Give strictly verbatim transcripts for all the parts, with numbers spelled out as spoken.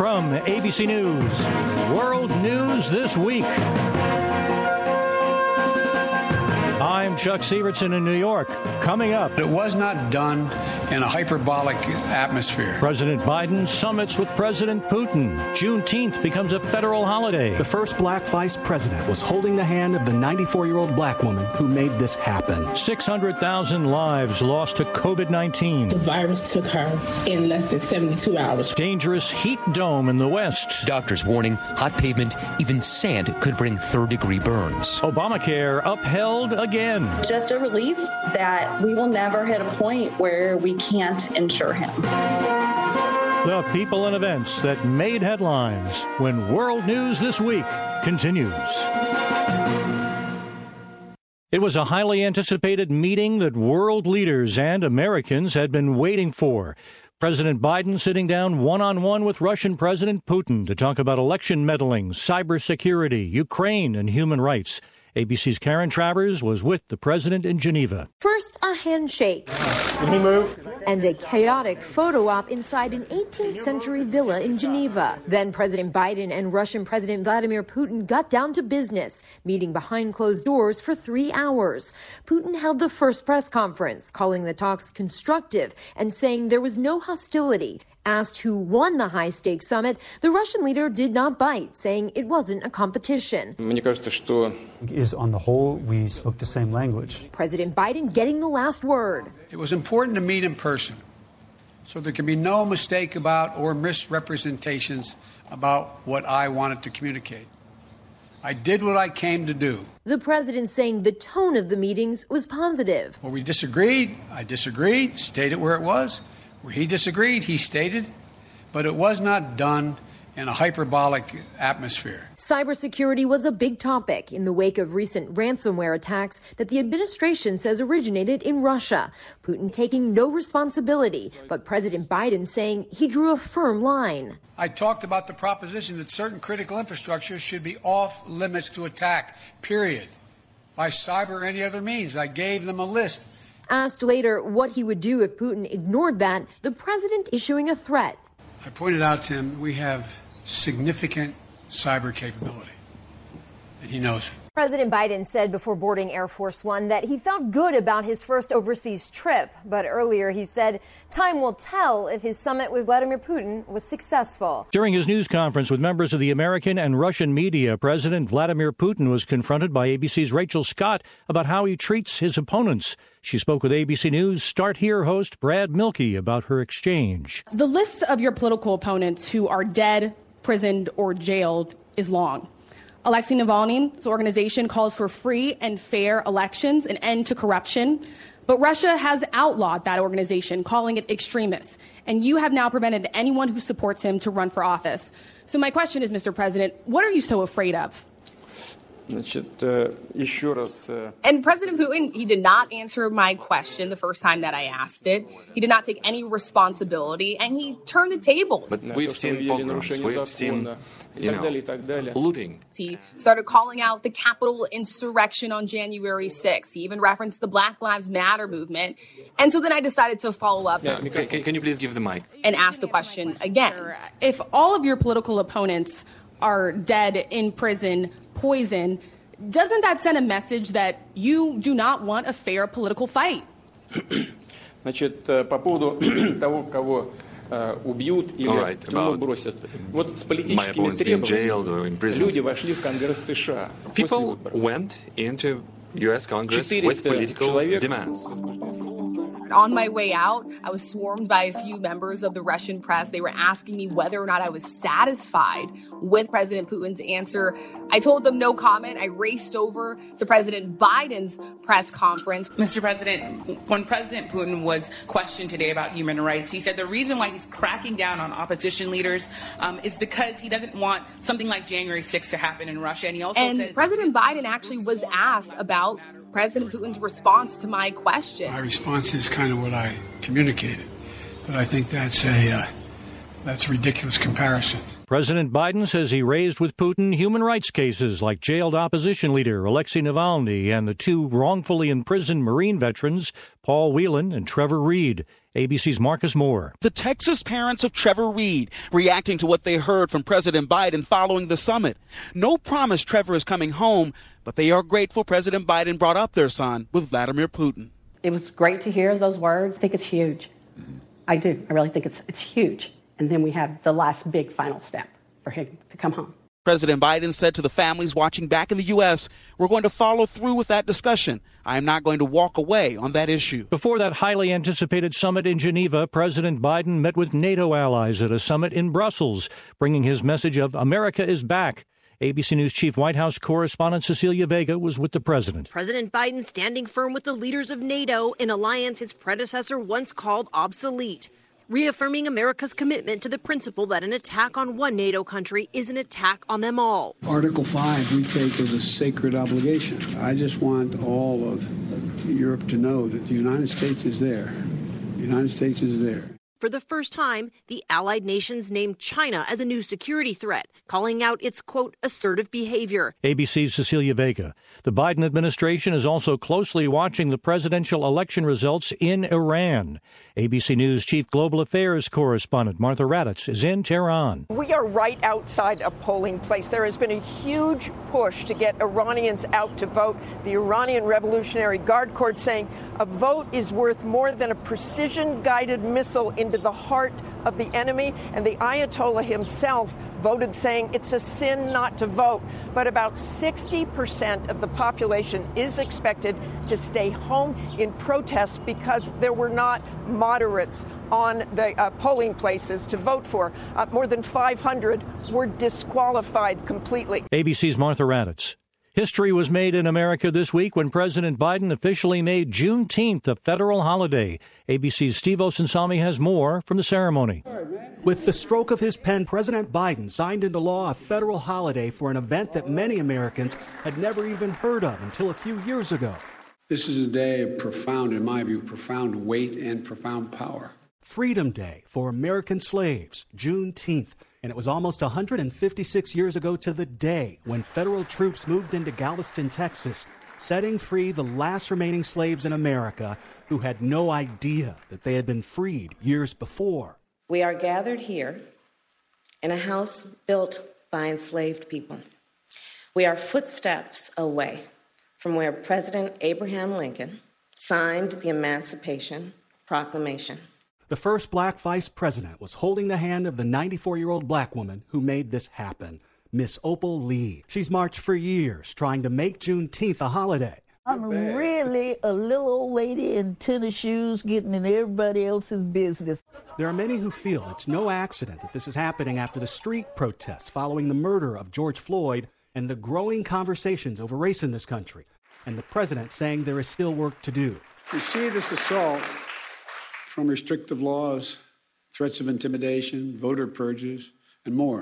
From A B C News, World News This Week. I'm Chuck Severson in New York. Coming up. It was not done in a hyperbolic atmosphere. President Biden summits with President Putin. Juneteenth becomes a federal holiday. The first black vice president was holding the hand of the ninety-four-year-old black woman who made this happen. six hundred thousand lives lost to covid nineteen. The virus took her in less than seventy-two hours. Dangerous heat dome in the West. Doctors warning hot pavement, even sand could bring third-degree burns. Obamacare upheld again. Just a relief that we will never hit a point where we can't insure him. The people and events that made headlines when World News This Week continues. It was a highly anticipated meeting that world leaders and Americans had been waiting for. President Biden sitting down one-on-one with Russian President Putin to talk about election meddling, cybersecurity, Ukraine, and human rights. A B C's Karen Travers was with the president in Geneva. First, a handshake. Can he move? And a chaotic photo op inside an eighteenth century villa in Geneva. Then President Biden and Russian President Vladimir Putin got down to business, meeting behind closed doors for three hours. Putin held the first press conference, calling the talks constructive and saying there was no hostility. Asked who won the high-stakes summit, the Russian leader did not bite, saying it wasn't a competition. Is on the whole, we spoke the same language. President Biden getting the last word. It was important to meet in person, so there can be no mistake about or misrepresentations about what I wanted to communicate. I did what I came to do. The president saying the tone of the meetings was positive. Where we disagreed, I disagreed, stated where it was. Where he disagreed, he stated, but it was not done in a hyperbolic atmosphere. Cybersecurity was a big topic in the wake of recent ransomware attacks that the administration says originated in Russia. Putin taking no responsibility, but President Biden saying he drew a firm line. I talked about the proposition that certain critical infrastructure should be off limits to attack, period, by cyber or any other means. I gave them a list. Asked later what he would do if Putin ignored that, the president issuing a threat. I pointed out to him we have significant cyber capability, and he knows it. President Biden said before boarding Air Force One that he felt good about his first overseas trip. But earlier he said time will tell if his summit with Vladimir Putin was successful. During his news conference with members of the American and Russian media, President Vladimir Putin was confronted by A B C's Rachel Scott about how he treats his opponents. She spoke with A B C News Start Here host Brad Milkey about her exchange. The list of your political opponents who are dead, prisoned, or jailed is long. Alexei Navalny's organization calls for free and fair elections, an end to corruption. But Russia has outlawed that organization, calling it extremist. And you have now prevented anyone who supports him to run for office. So my question is, Mister President, what are you so afraid of? And President Putin, he did not answer my question the first time that I asked it. He did not take any responsibility, and he turned the tables. But we've seen pogroms, we've seen, you know, looting. He started calling out the Capitol insurrection on January sixth. He even referenced the Black Lives Matter movement. And so then I decided to follow up. Yeah, can, can you please give the mic? And ask the question again. If all of your political opponents are dead, in prison, poison, doesn't that send a message that you do not want a fair political fight? Значит, по поводу того, кого убьют или в тюрьму бросят. Вот с политическими требованиями люди вошли в Конгресс США. People went into U S Congress with political demands. On my way out, I was swarmed by a few members of the Russian press. They were asking me whether or not I was satisfied with President Putin's answer. I told them no comment. I raced over to President Biden's press conference. Mister President, when President Putin was questioned today about human rights, he said the reason why he's cracking down on opposition leaders um, is because he doesn't want something like January sixth to happen in Russia. And he also and said President Biden actually was asked about President Putin's response to my question. My response is kind of what I communicated, but I think that's a uh, that's a ridiculous comparison. President Biden says he raised with Putin human rights cases like jailed opposition leader Alexei Navalny and the two wrongfully imprisoned Marine veterans, Paul Whelan and Trevor Reed. A B C's Marcus Moore. The Texas parents of Trevor Reed reacting to what they heard from President Biden following the summit. No promise Trevor is coming home, but they are grateful President Biden brought up their son with Vladimir Putin. It was great to hear those words. I think it's huge. I do. I really think it's it's huge. And then we have the last big final step for him to come home. President Biden said to the families watching back in the U S, we're going to follow through with that discussion. I am not going to walk away on that issue. Before that highly anticipated summit in Geneva, President Biden met with NATO allies at a summit in Brussels, bringing his message of America is back. A B C News Chief White House correspondent Cecilia Vega was with the president. President Biden standing firm with the leaders of NATO, an alliance his predecessor once called obsolete, reaffirming America's commitment to the principle that an attack on one NATO country is an attack on them all. Article five we take as a sacred obligation. I just want all of Europe to know that the United States is there. The United States is there. For the first time, the allied nations named China as a new security threat, calling out its, quote, assertive behavior. A B C's Cecilia Vega. The Biden administration is also closely watching the presidential election results in Iran. A B C News Chief Global Affairs correspondent Martha Raddatz is in Tehran. We are right outside a polling place. There has been a huge push to get Iranians out to vote. The Iranian Revolutionary Guard Corps saying a vote is worth more than a precision-guided missile into the heart of the enemy. And the Ayatollah himself voted saying it's a sin not to vote. But about sixty percent of the population is expected to stay home in protest because there were not moderates on the uh, polling places to vote for. Uh, more than five hundred were disqualified completely. A B C's Martha Raddatz. History was made in America this week when President Biden officially made Juneteenth a federal holiday. A B C's Steve Osunsami has more from the ceremony. With the stroke of his pen, President Biden signed into law a federal holiday for an event that many Americans had never even heard of until a few years ago. This is a day of profound, in my view, profound weight and profound power. Freedom Day for American slaves, Juneteenth. And it was almost one hundred fifty-six years ago to the day when federal troops moved into Galveston, Texas, setting free the last remaining slaves in America who had no idea that they had been freed years before. We are gathered here in a house built by enslaved people. We are footsteps away from where President Abraham Lincoln signed the Emancipation Proclamation. The first black vice president was holding the hand of the ninety-four-year-old black woman who made this happen, Miss Opal Lee. She's marched for years trying to make Juneteenth a holiday. I'm really a little old lady in tennis shoes getting in everybody else's business. There are many who feel it's no accident that this is happening after the street protests following the murder of George Floyd and the growing conversations over race in this country, and the president saying there is still work to do. We see this assault from restrictive laws, threats of intimidation, voter purges, and more.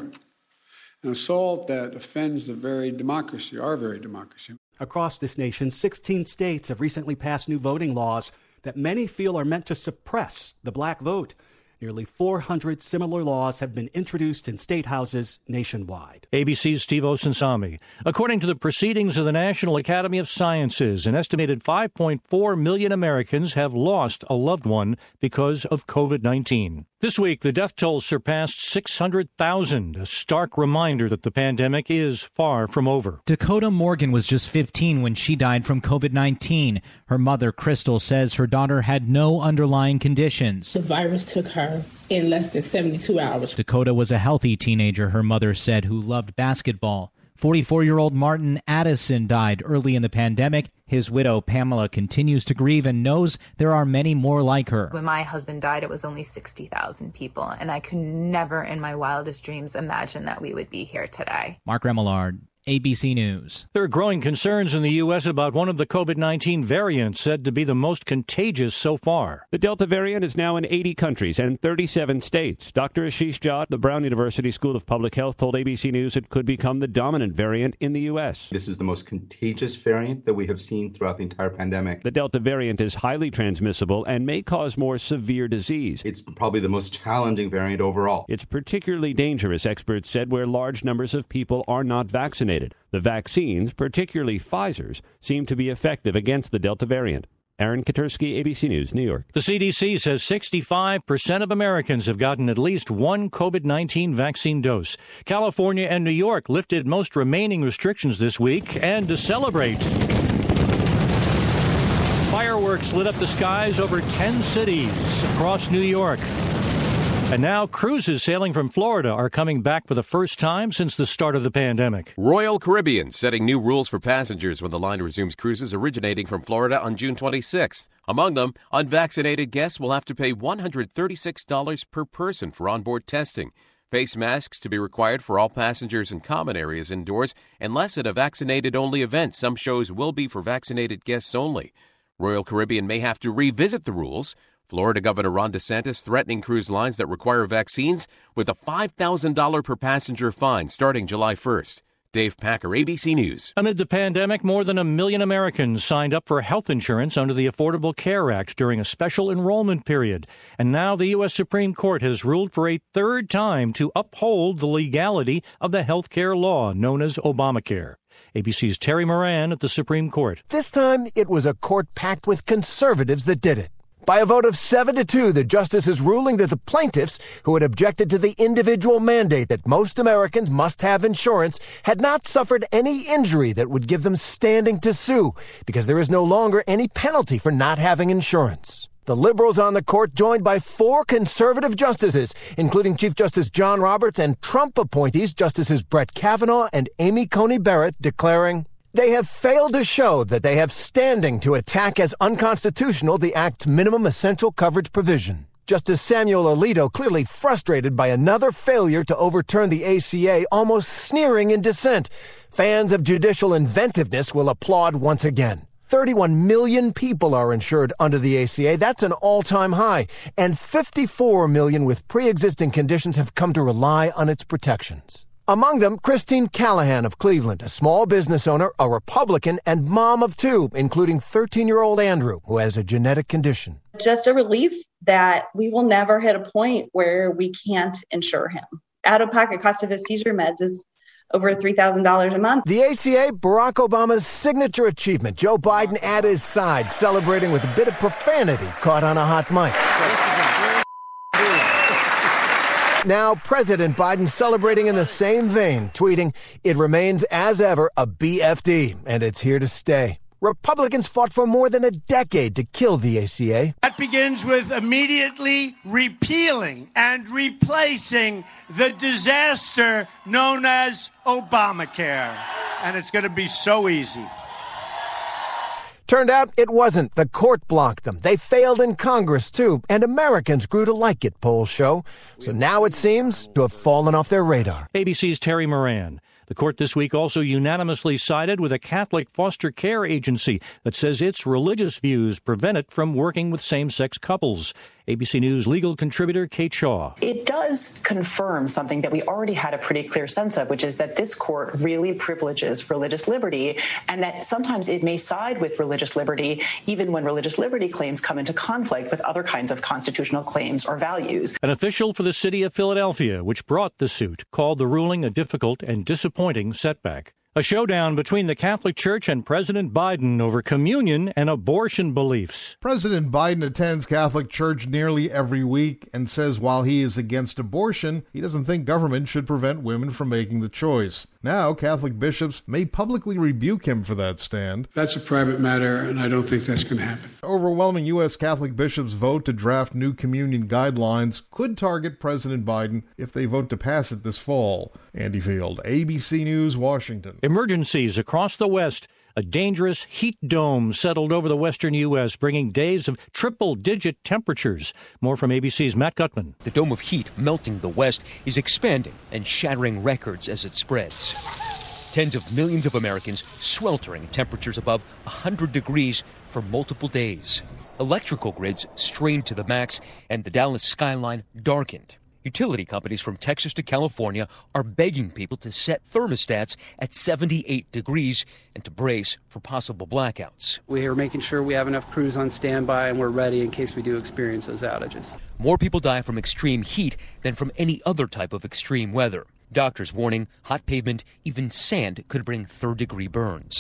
An assault that offends the very democracy, our very democracy. Across this nation, sixteen states have recently passed new voting laws that many feel are meant to suppress the black vote. Nearly four hundred similar laws have been introduced in state houses nationwide. A B C's Steve Osunsami. According to the proceedings of the National Academy of Sciences, an estimated five point four million Americans have lost a loved one because of covid nineteen. This week, the death toll surpassed six hundred thousand, a stark reminder that the pandemic is far from over. Dakota Morgan was just fifteen when she died from covid nineteen. Her mother, Crystal, says her daughter had no underlying conditions. The virus took her in less than seventy-two hours. Dakota was a healthy teenager, her mother said, who loved basketball. forty-four-year-old Martin Addison died early in the pandemic. His widow, Pamela, continues to grieve and knows there are many more like her. When my husband died, it was only sixty thousand people, and I could never in my wildest dreams imagine that we would be here today. Mark Remillard, A B C News. There are growing concerns in the U S about one of the covid nineteen variants said to be the most contagious so far. The Delta variant is now in eighty countries and thirty-seven states. Doctor Ashish Jha, the Brown University School of Public Health, told A B C News it could become the dominant variant in the U S. This is the most contagious variant that we have seen throughout the entire pandemic. The Delta variant is highly transmissible and may cause more severe disease. It's probably the most challenging variant overall. It's particularly dangerous, experts said, where large numbers of people are not vaccinated. The vaccines, particularly Pfizer's, seem to be effective against the Delta variant. Aaron Katursky, A B C News, New York. The C D C says sixty-five percent of Americans have gotten at least one COVID nineteen vaccine dose. California and New York lifted most remaining restrictions this week. And to celebrate, fireworks lit up the skies over ten cities across New York. And now cruises sailing from Florida are coming back for the first time since the start of the pandemic. Royal Caribbean setting new rules for passengers when the line resumes cruises originating from Florida on June twenty-sixth. Among them, unvaccinated guests will have to pay one hundred thirty-six dollars per person for onboard testing. Face masks to be required for all passengers in common areas indoors, unless at a vaccinated-only event. Some shows will be for vaccinated guests only. Royal Caribbean may have to revisit the rules. Florida Governor Ron DeSantis threatening cruise lines that require vaccines with a five thousand dollars per passenger fine starting July first. Dave Packer, A B C News. Amid the pandemic, more than a million Americans signed up for health insurance under the Affordable Care Act during a special enrollment period. And now the U S Supreme Court has ruled for a third time to uphold the legality of the health care law known as Obamacare. A B C's Terry Moran at the Supreme Court. This time, it was a court packed with conservatives that did it. By a vote of seven to two, the justices ruling that the plaintiffs, who had objected to the individual mandate that most Americans must have insurance, had not suffered any injury that would give them standing to sue, because there is no longer any penalty for not having insurance. The liberals on the court joined by four conservative justices, including Chief Justice John Roberts and Trump appointees Justices Brett Kavanaugh and Amy Coney Barrett, declaring, "They have failed to show that they have standing to attack as unconstitutional the Act's minimum essential coverage provision." Justice Samuel Alito, clearly frustrated by another failure to overturn the A C A, almost sneering in dissent. Fans of judicial inventiveness will applaud once again. thirty-one million people are insured under the A C A. That's an all-time high. And fifty-four million with pre-existing conditions have come to rely on its protections. Among them, Christine Callahan of Cleveland, a small business owner, a Republican, and mom of two, including thirteen-year-old Andrew, who has a genetic condition. Just a relief that we will never hit a point where we can't insure him. Out-of-pocket cost of his seizure meds is over three thousand dollars a month. The A C A, Barack Obama's signature achievement. Joe Biden at his side, celebrating with a bit of profanity caught on a hot mic. Now, President Biden celebrating in the same vein, tweeting, "It remains, as ever, a B F D, and it's here to stay." Republicans fought for more than a decade to kill the A C A. That begins with immediately repealing and replacing the disaster known as Obamacare. And it's going to be so easy. Turned out it wasn't. The court blocked them. They failed in Congress, too, and Americans grew to like it, polls show. So now it seems to have fallen off their radar. A B C's Terry Moran. The court this week also unanimously sided with a Catholic foster care agency that says its religious views prevent it from working with same-sex couples. A B C News legal contributor Kate Shaw. It does confirm something that we already had a pretty clear sense of, which is that this court really privileges religious liberty, and that sometimes it may side with religious liberty even when religious liberty claims come into conflict with other kinds of constitutional claims or values. An official for the city of Philadelphia, which brought the suit, called the ruling a difficult and disappointing setback. A showdown between the Catholic Church and President Biden over communion and abortion beliefs. President Biden attends Catholic Church nearly every week and says while he is against abortion, he doesn't think government should prevent women from making the choice. Now, Catholic bishops may publicly rebuke him for that stand. That's a private matter, and I don't think that's going to happen. Overwhelming U S Catholic bishops' vote to draft new communion guidelines could target President Biden if they vote to pass it this fall. Andy Field, A B C News, Washington. Emergencies across the West. A dangerous heat dome settled over the western U S, bringing days of triple-digit temperatures. More from A B C's Matt Gutman. The dome of heat melting the West is expanding and shattering records as it spreads. Tens of millions of Americans sweltering temperatures above one hundred degrees for multiple days. Electrical grids strained to the max, and the Dallas skyline darkened. Utility companies from Texas to California are begging people to set thermostats at seventy-eight degrees and to brace for possible blackouts. We are making sure we have enough crews on standby and we're ready in case we do experience those outages. More people die from extreme heat than from any other type of extreme weather. Doctors warning hot pavement, even sand, could bring third-degree burns.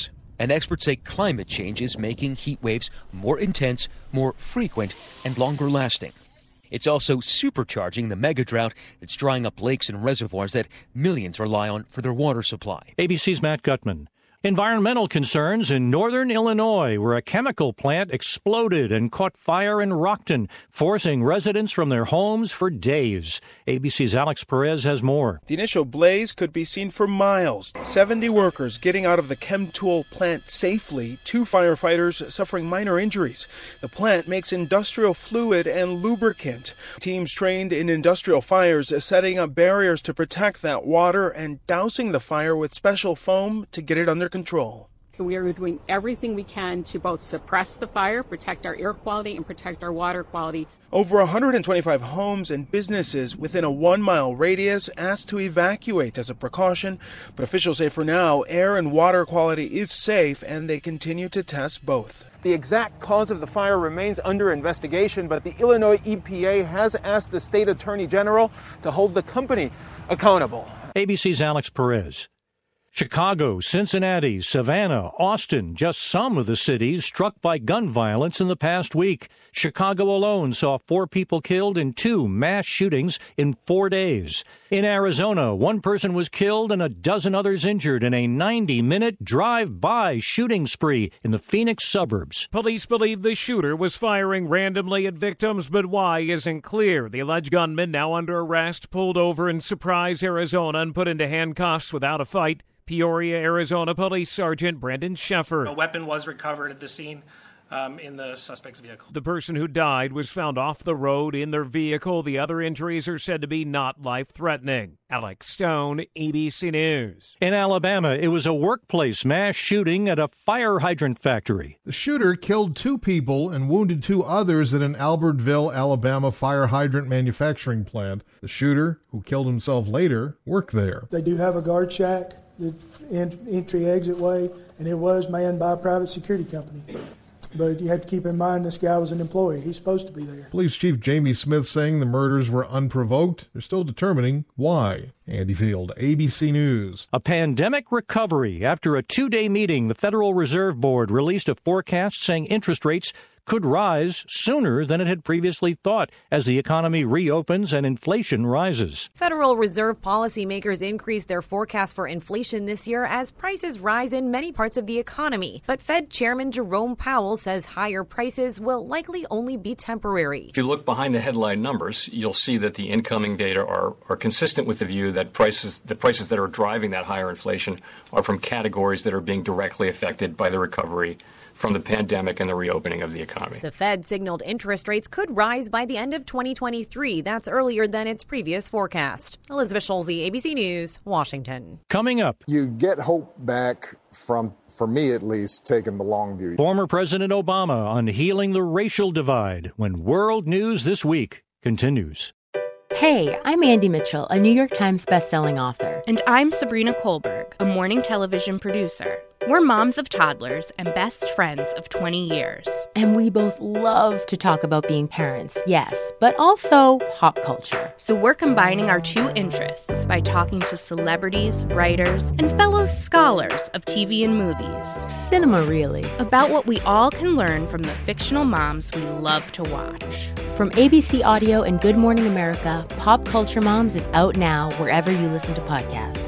And experts say climate change is making heat waves more intense, more frequent, and longer lasting. It's also supercharging the mega drought that's drying up lakes and reservoirs that millions rely on for their water supply. A B C's Matt Gutman. Environmental concerns in northern Illinois, where a chemical plant exploded and caught fire in Rockton, forcing residents from their homes for days. A B C's Alex Perez has more. The initial blaze could be seen for miles. seventy workers getting out of the Chemtool plant safely, two firefighters suffering minor injuries. The plant makes industrial fluid and lubricant. Teams trained in industrial fires setting up barriers to protect that water and dousing the fire with special foam to get it under control. We are doing everything we can to both suppress the fire, protect our air quality, and protect our water quality. Over one hundred twenty-five homes and businesses within a one-mile radius asked to evacuate as a precaution, but officials say for now, air and water quality is safe, and they continue to test both. The exact cause of the fire remains under investigation, but the Illinois E P A has asked the state attorney general to hold the company accountable. A B C's Alex Perez. Chicago, Cincinnati, Savannah, Austin, just some of the cities struck by gun violence in the past week. Chicago alone saw four people killed in two mass shootings in four days. In Arizona, one person was killed and a dozen others injured in a ninety-minute drive-by shooting spree in the Phoenix suburbs. Police believe the shooter was firing randomly at victims, but why isn't clear. The alleged gunman, now under arrest, pulled over in Surprise, Arizona, and put into handcuffs without a fight. Peoria, Arizona Police Sergeant Brandon Sheffer. A weapon was recovered at the scene um, in the suspect's vehicle. The person who died was found off the road in their vehicle. The other injuries are said to be not life-threatening. Alex Stone, A B C News. In Alabama, it was a workplace mass shooting at a fire hydrant factory. The shooter killed two people and wounded two others at an Albertville, Alabama fire hydrant manufacturing plant. The shooter, who killed himself later, worked there. They do have a guard shack, the entry exit way, and it was manned by a private security company. But you have to keep in mind this guy was an employee. He's supposed to be there. Police Chief Jamie Smith saying the murders were unprovoked. They're still determining why. Andy Field, A B C News. A pandemic recovery. After a two-day meeting, the Federal Reserve Board released a forecast saying interest rates could rise sooner than it had previously thought as the economy reopens and inflation rises. Federal Reserve policymakers increased their forecast for inflation this year as prices rise in many parts of the economy. But Fed Chairman Jerome Powell says higher prices will likely only be temporary. If you look behind the headline numbers, you'll see that the incoming data are, are consistent with the view that prices, the prices that are driving that higher inflation are from categories that are being directly affected by the recovery from the pandemic and the reopening of the economy. The Fed signaled interest rates could rise by the end of twenty twenty-three. That's earlier than its previous forecast. Elizabeth Schulze, A B C News, Washington. Coming up. You get hope back from, for me at least, taking the long view. Former President Obama on healing the racial divide when World News This Week continues. Hey, I'm Andy Mitchell, a New York Times bestselling author. And I'm Sabrina Kohlberg, a morning television producer. We're moms of toddlers and best friends of twenty years. And we both love to talk about being parents, yes, but also pop culture. So we're combining our two interests by talking to celebrities, writers, and fellow scholars of T V and movies. Cinema, really. About what we all can learn from the fictional moms we love to watch. From A B C Audio and Good Morning America, Pop Culture Moms is out now wherever you listen to podcasts.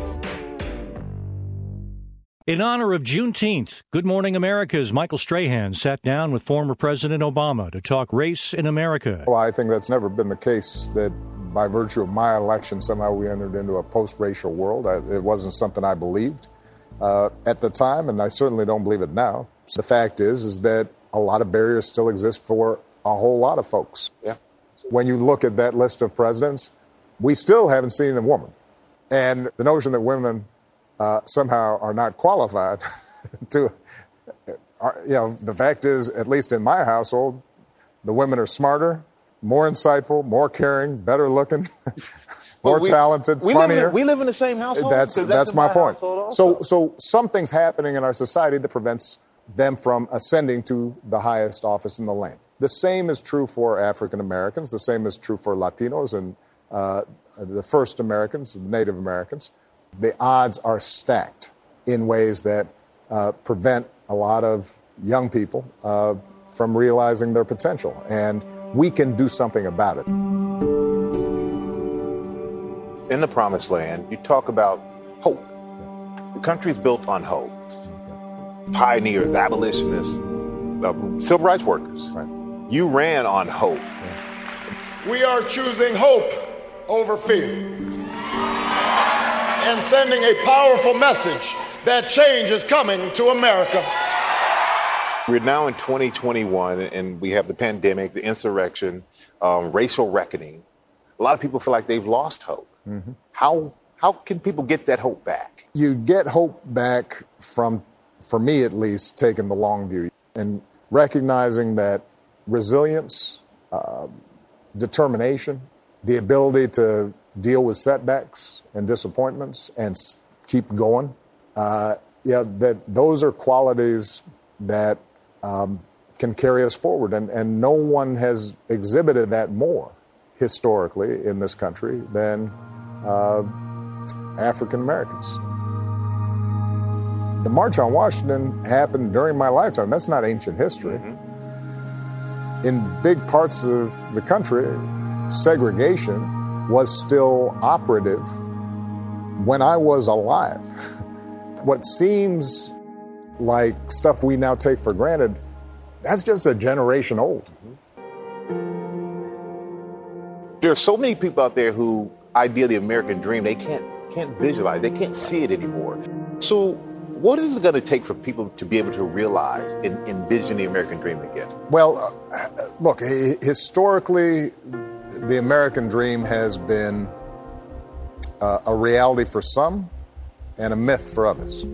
In honor of Juneteenth, Good Morning America's Michael Strahan sat down with former President Obama to talk race in America. Well, I think that's never been the case, that by virtue of my election, somehow we entered into a post-racial world. I, it wasn't something I believed uh, at the time, and I certainly don't believe it now. So the fact is, is that a lot of barriers still exist for a whole lot of folks. Yeah. When you look at that list of presidents, we still haven't seen a woman. And the notion that women Uh, somehow are not qualified to, are, you know, the fact is, at least in my household, the women are smarter, more insightful, more caring, better looking, more well, we, talented, we funnier. Live in, we live in the same household? That's, that's, that's my, my point. So, so something's happening in our society that prevents them from ascending to the highest office in the land. The same is true for African Americans. The same is true for Latinos and uh, the first Americans, the Native Americans. The odds are stacked in ways that uh, prevent a lot of young people uh, from realizing their potential, and we can do something about it. In the Promised Land, you talk about hope. The country's built on hope. Pioneers, abolitionists, uh, civil rights workers. Right. You ran on hope. We are choosing hope over fear and sending a powerful message that change is coming to America. We're now in twenty twenty-one, and we have the pandemic, the insurrection, um, racial reckoning. A lot of people feel like they've lost hope. Mm-hmm. How how can people get that hope back? You get hope back from, for me at least, taking the long view and recognizing that resilience, uh, determination, the ability to deal with setbacks and disappointments and s- keep going, uh, yeah, that those are qualities that um, can carry us forward. And, and no one has exhibited that more historically in this country than uh, African Americans. The March on Washington happened during my lifetime. That's not ancient history. Mm-hmm. In big parts of the country, segregation was still operative when I was alive. What seems like stuff we now take for granted, that's just a generation old. There are so many people out there who idea the American dream, they can't can't visualize, they can't see it anymore. So what is it going to take for people to be able to realize and envision the American dream again? Well, uh, look, historically, the American dream has been uh, a reality for some and a myth for others.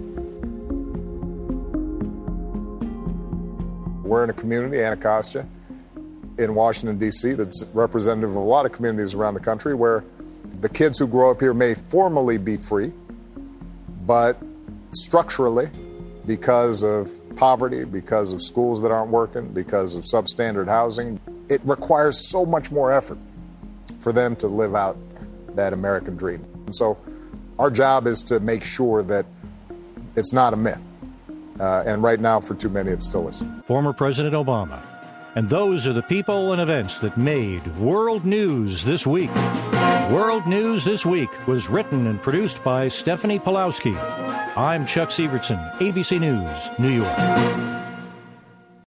We're in a community, Anacostia, in Washington, D C, that's representative of a lot of communities around the country where the kids who grow up here may formally be free, but structurally, because of poverty, because of schools that aren't working, because of substandard housing, it requires so much more effort for them to live out that American dream. And so our job is to make sure that it's not a myth. Uh, and right now, for too many, it still is. Former President Obama. And those are the people and events that made World News This Week. World News This Week was written and produced by Stephanie Pawlowski. I'm Chuck Sievertson, A B C News, New York.